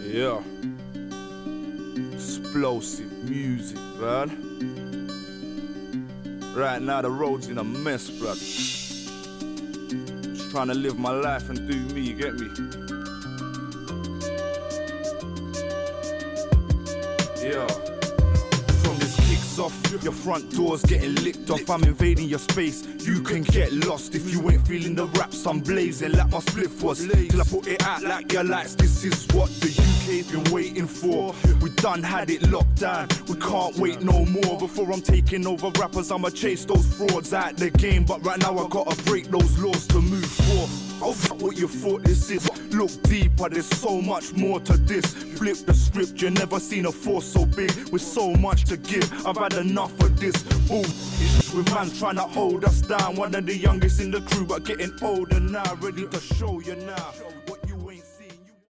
Yeah. Explosive music, blood. Right now the road's in a mess, blood. Just trying to live my life and do me, you get me? Yeah. From this kicks off, your front door's getting licked off. I'm invading your space, you can get lost. If you ain't feeling the raps I'm blazing like my spliff was, till I put it out like your lights. This is what the UK's been waiting for. We done had it locked down, we can't wait no more. Before I'm taking over rappers, I'ma chase those frauds out the game. But right now I gotta break those laws to move forth. Oh, fuck what you thought this is. Look deeper, there's so much more to this. Flip the script, you never seen a force so big with so much to give. I've had enough of this. Boom, it's with man trying to hold us down. One of the youngest in the crew, but getting older now, ready to show you now.